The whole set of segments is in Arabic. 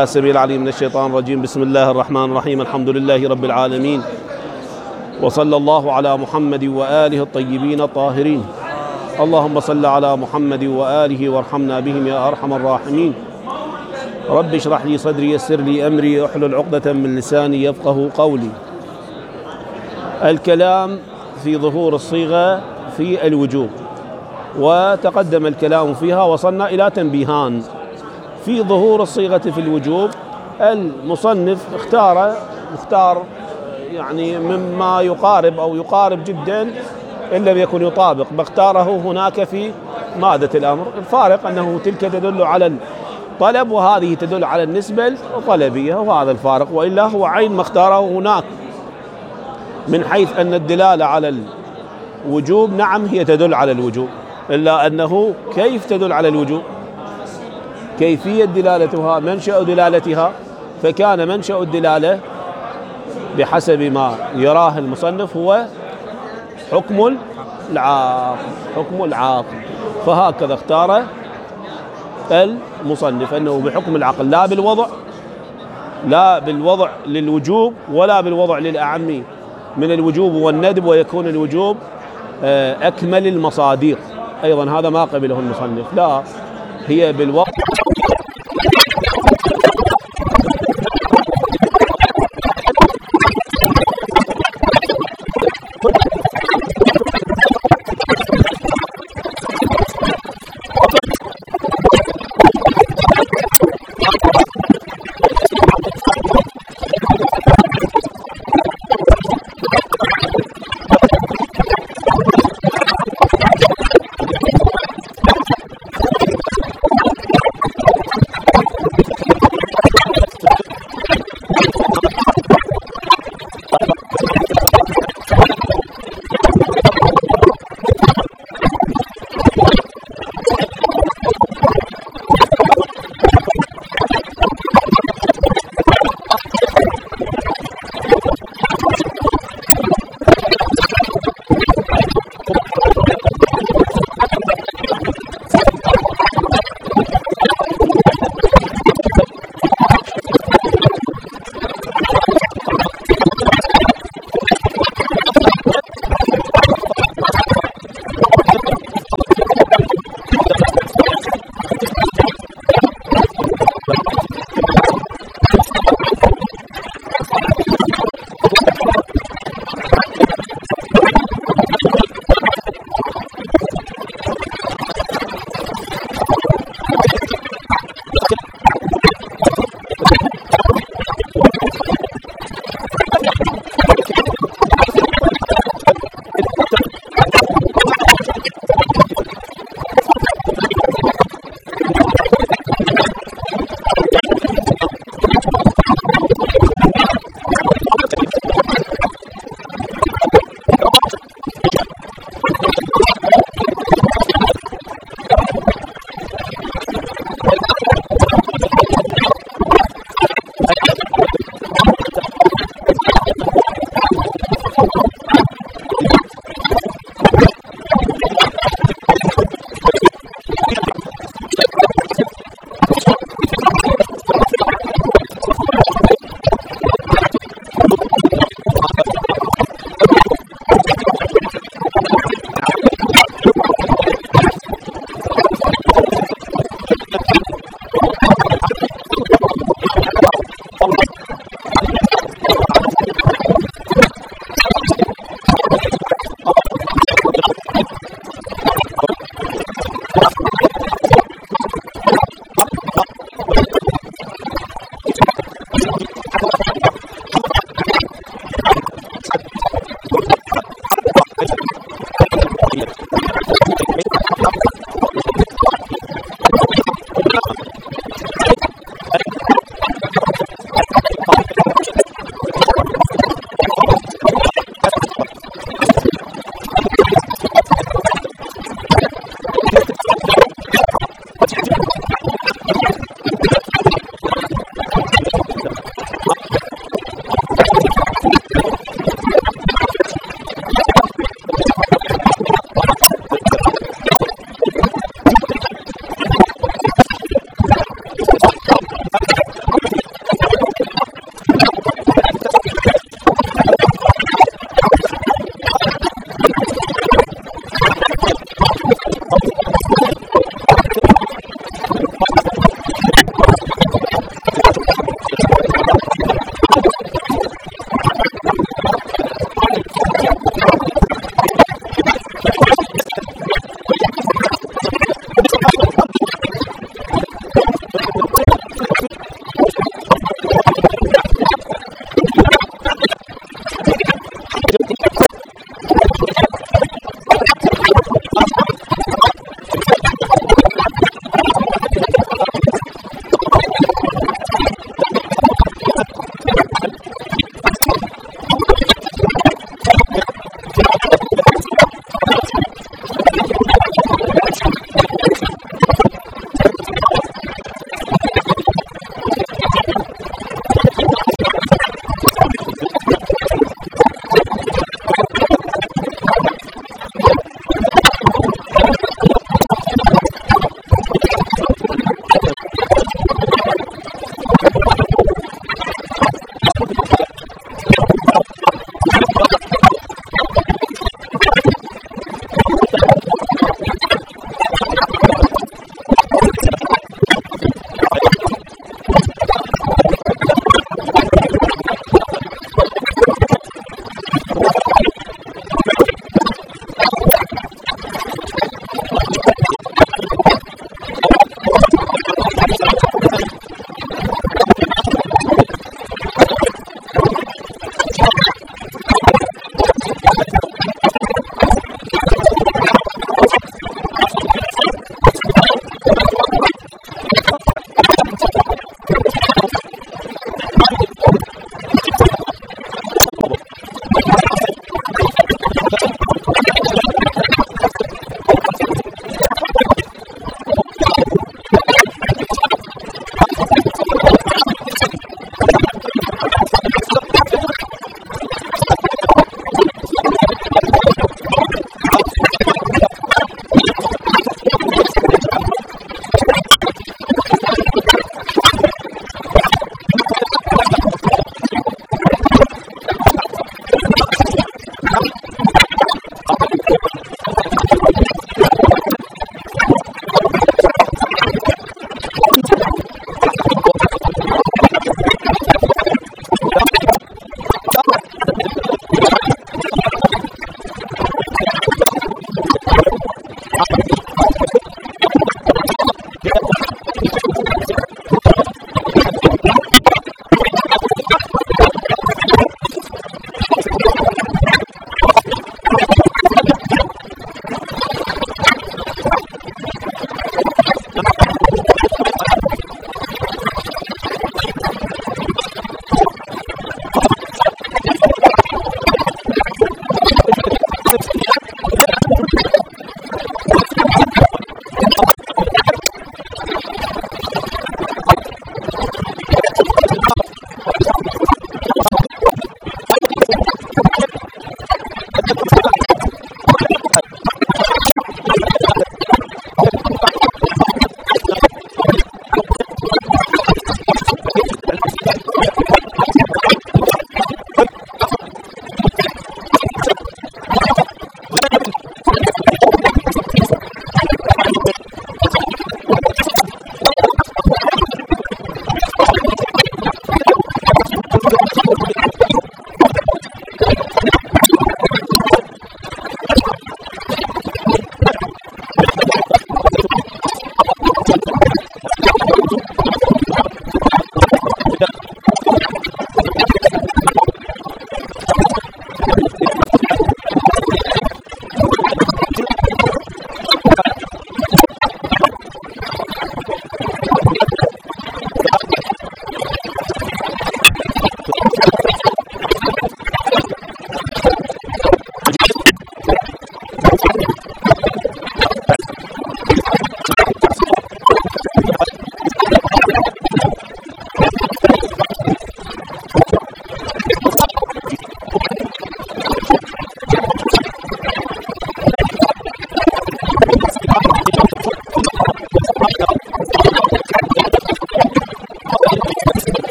السميع العليم من الشيطان الرجيم. بسم الله الرحمن الرحيم. الحمد لله رب العالمين، وصلى الله على محمد وآله الطيبين الطاهرين. اللهم صل على محمد وآله وارحمنا بهم يا أرحم الراحمين. رب اشرح لي صدري، يسر لي أمري، احلل عقدة من لساني يفقه قولي. الكلام في ظهور الصيغة في الوجوب، وتقدم الكلام فيها. وصلنا إلى تنبيهان في ظهور الصيغة في الوجوب. المصنف اختار يعني مما يقارب أو يقارب جدا إن لم يكن يطابق ما اختاره هناك في مادة الأمر. الفارق أنه تلك تدل على الطلب وهذه تدل على النسبة الطلبية، وهذا الفارق، وإلا هو عين ما اختاره هناك من حيث أن الدلالة على الوجوب نعم هي تدل على الوجوب، إلا أنه كيف تدل على الوجوب، كيفية دلالتها، منشأ دلالتها. فكان منشأ الدلالة بحسب ما يراه المصنف هو حكم العاقل. فهكذا اختار المصنف أنه بحكم العقل، لا بالوضع للوجوب ولا بالوضع للأعم من الوجوب والندب، ويكون الوجوب أكمل المصادر. أيضا هذا ما قبله المصنف، لا هي بالوضع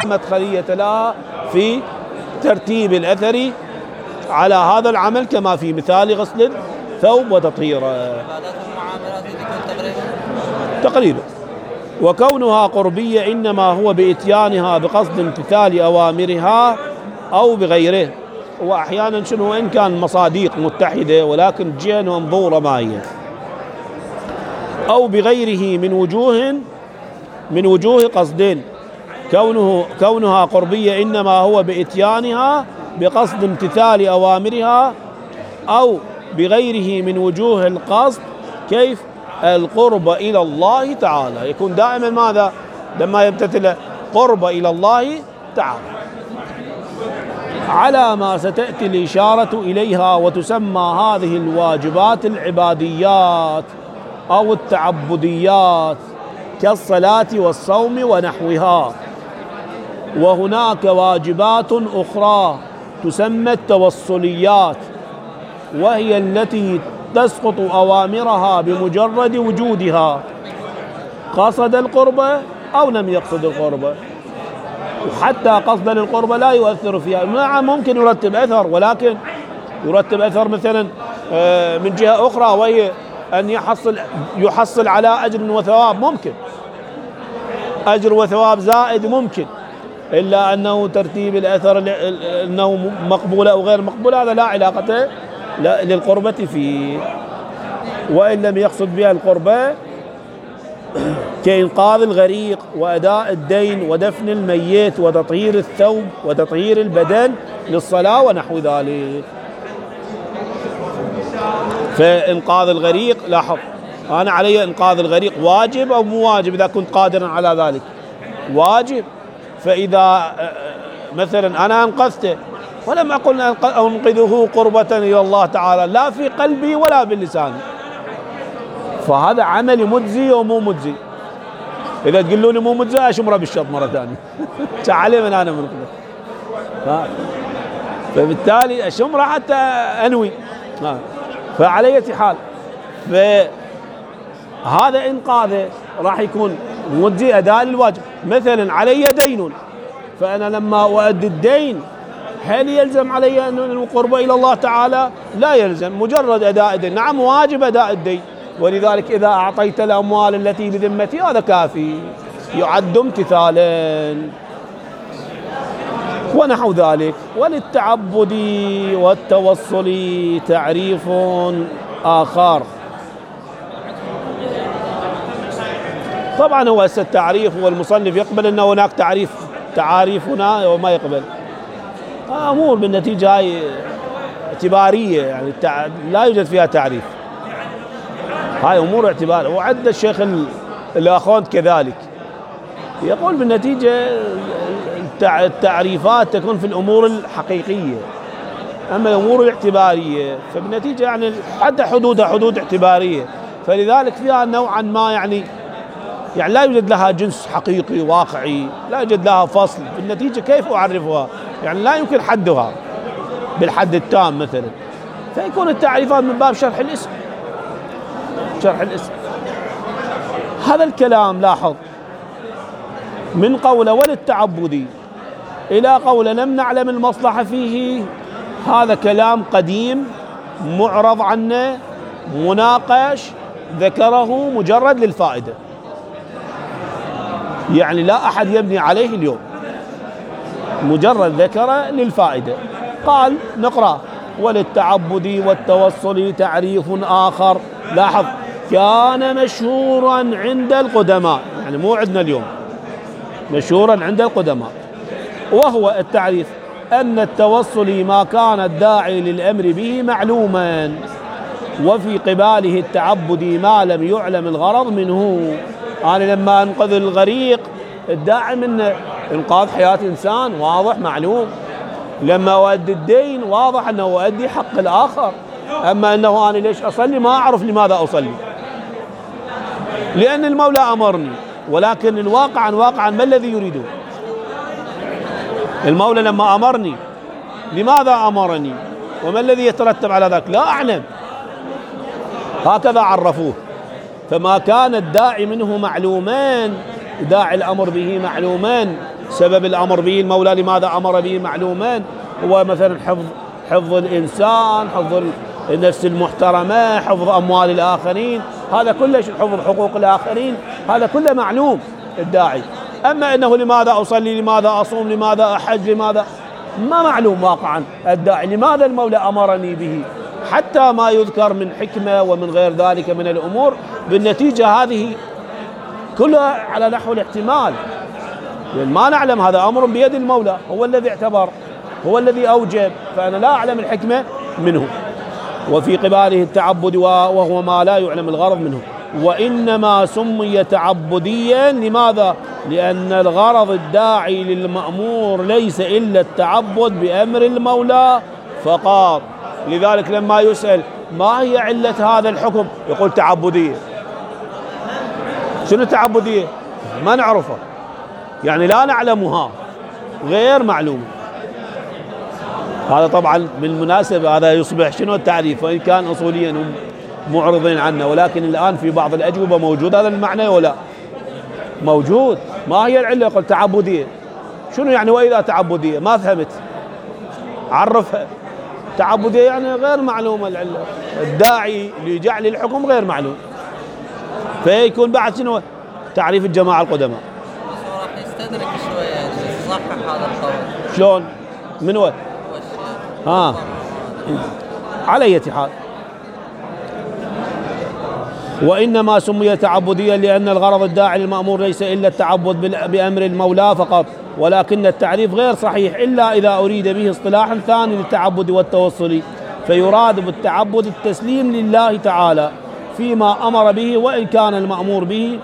مدخلية لها في ترتيب الأثر على هذا العمل، كما في مثال غسل الثوب وتطهيره تقريبا. وكونها قربية إنما هو بإتيانها بقصد امتثال أوامرها أو بغيره، وأحيانا شنو إن كان مصاديق متحدة ولكن جهة منظورة ما هي، أو بغيره من وجوه قصدين. كونها قربية إنما هو بإتيانها بقصد امتثال أوامرها أو بغيره من وجوه القصد. كيف؟ القرب إلى الله تعالى يكون دائما ماذا؟ لما يمتثل قرب إلى الله تعالى على ما ستأتي الإشارة إليها. وتسمى هذه الواجبات العباديات أو التعبديات كالصلاة والصوم ونحوها. وهناك واجبات أخرى تسمى التوصليات، وهي التي تسقط أوامرها بمجرد وجودها، قصد القربة أو لم يقصد القربة. وحتى قصد القربة لا يؤثر فيها. نعم ممكن يرتب أثر، ولكن يرتب أثر مثلا من جهة أخرى، وهي أن يحصل على أجر وثواب، ممكن أجر وثواب زائد ممكن، إلا أنه ترتيب الأثر أنه مقبول أو غير مقبول هذا لا علاقة للقربة فيه. وإن لم يقصد بها القربة كإنقاذ الغريق وأداء الدين ودفن الميت وتطهير الثوب وتطهير البدن للصلاة ونحو ذلك. فإنقاذ الغريق، لاحظ أنا علي إنقاذ الغريق واجب أو مو واجب؟ إذا كنت قادرا على ذلك واجب. فإذا مثلا أنا أنقذته ولم أقل أنقذه قربة إلى الله تعالى لا في قلبي ولا باللسان، فهذا عمل مجزي ومو مجزي. إذا تقولوا لي مو مجزي أشمره بالشط مرة ثانية تعالي من أنا منقذه، فبالتالي أشمره حتى أنوي. فعلى أي حال فهذا إنقاذه راح يكون مجزي أداء الواجب. مثلا علي دين، فأنا لما أؤدي الدين هل يلزم علي أن القرب إلى الله تعالى؟ لا يلزم، مجرد أداء الدين. نعم واجب أداء الدين، ولذلك إذا أعطيت الأموال التي بذمتي هذا كافي، يعد امتثالا ونحو ذلك. وللتعبد والتوصل تعريف آخر. طبعا هو التعريف والمصنف يقبل أن هناك تعاريفنا وما يقبل، أمور بالنتيجة هاي اعتبارية، يعني لا يوجد فيها تعريف، هاي أمور اعتبار. وعد الشيخ الآخوند كذلك يقول بالنتيجة التعريفات تكون في الأمور الحقيقية، أما الأمور الاعتبارية فبالنتيجة يعني حتى حدودها حدود اعتبارية، فلذلك فيها نوعا ما يعني لا يوجد لها جنس حقيقي واقعي، لا يوجد لها فصل. بالنتيجة كيف أعرفها؟ يعني لا يمكن حدها بالحد التام مثلا، فيكون التعريفات من باب شرح الاسم. هذا الكلام لاحظ من قول وللتعبد إلى قول لم نعلم المصلحة فيه، هذا كلام قديم معرض عنه مناقش، ذكره مجرد للفائدة، يعني لا أحد يبني عليه اليوم، مجرد ذكره للفائدة. قال نقرأ: وللتعبد والتوصل تعريف آخر. لاحظ كان مشهورا عند القدماء، يعني مو عندنا اليوم، مشهورا عند القدماء. وهو التعريف أن التوصل ما كان الداعي للأمر به معلوما، وفي قباله التعبد ما لم يعلم الغرض منه. أنا لما أنقذ الغريق الداعي منه إنقاذ حياة إنسان، واضح معلوم. لما أؤدي الدين واضح أنه أؤدي حق الآخر. أما أنه أنا ليش أصلي ما أعرف لماذا أصلي، لأن المولى أمرني، ولكن الواقع واقعا ما الذي يريده المولى لما أمرني؟ لماذا أمرني وما الذي يترتب على ذلك؟ لا أعلم. هكذا عرفوه. فما كان الداعي منه معلومان، داعي الأمر به معلومان، سبب الأمر به المولى لماذا أمر به معلوما، هو مثلا حفظ الإنسان، حفظ النفس المحترمة، حفظ أموال الآخرين، هذا كله حفظ حقوق الآخرين، هذا كله معلوم الداعي. أما أنه لماذا أصلي، لماذا أصوم، لماذا أحج، لماذا، ما معلوم واقعا الداعي لماذا المولى أمرني به، حتى ما يذكر من حكمة ومن غير ذلك من الأمور. بالنتيجة هذه كلها على نحو الاحتمال، لأن ما نعلم، هذا أمر بيد المولى، هو الذي اعتبر، هو الذي أوجب، فأنا لا أعلم الحكمة منه. وفي قباله التعبد وهو ما لا يعلم الغرض منه. وإنما سمي تعبديا لماذا؟ لأن الغرض الداعي للمأمور ليس إلا التعبد بأمر المولى فقط. لذلك لما يسأل ما هي علة هذا الحكم يقول تعبدية. شنو تعبدية؟ ما نعرفه، يعني لا نعلمها، غير معلومة. هذا طبعا بالمناسبة هذا يصبح شنو التعريف، وإن كان أصوليا هم معرضين عنه، ولكن الآن في بعض الأجوبة موجود هذا المعنى ولا موجود. ما هي العلة؟ يقول تعبدية. شنو يعني وإذا تعبدية؟ ما فهمت، عرفها. تعبدية يعني غير معلومة العلة، الداعي لجعل الحكم غير معلوم، فيكون بعد شنو تعريف الجماعة القدماء. راح يستدرك شوية يصحح هذا القول. شلون؟ من وين؟ على أي حال، وإنما سمي تعبديا لأن الغرض الداعي للمأمور ليس إلا التعبد بأمر المولى فقط، ولكن التعريف غير صحيح إلا إذا أريد به اصطلاحا ثاني للتعبد والتوصل، فيراد بالتعبد التسليم لله تعالى فيما أمر به، وإن كان المأمور به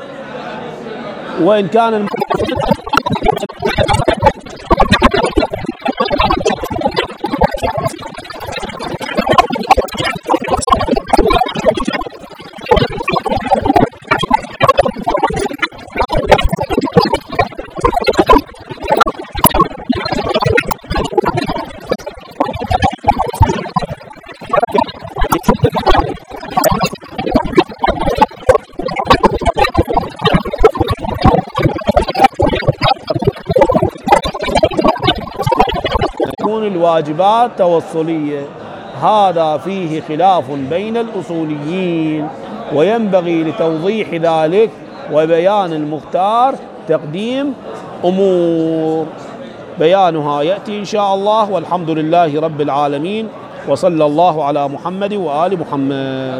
الواجبات توصلية. هذا فيه خلاف بين الأصوليين، وينبغي لتوضيح ذلك وبيان المختار تقديم أمور بيانها يأتي إن شاء الله. والحمد لله رب العالمين، وصلى الله على محمد وآل محمد.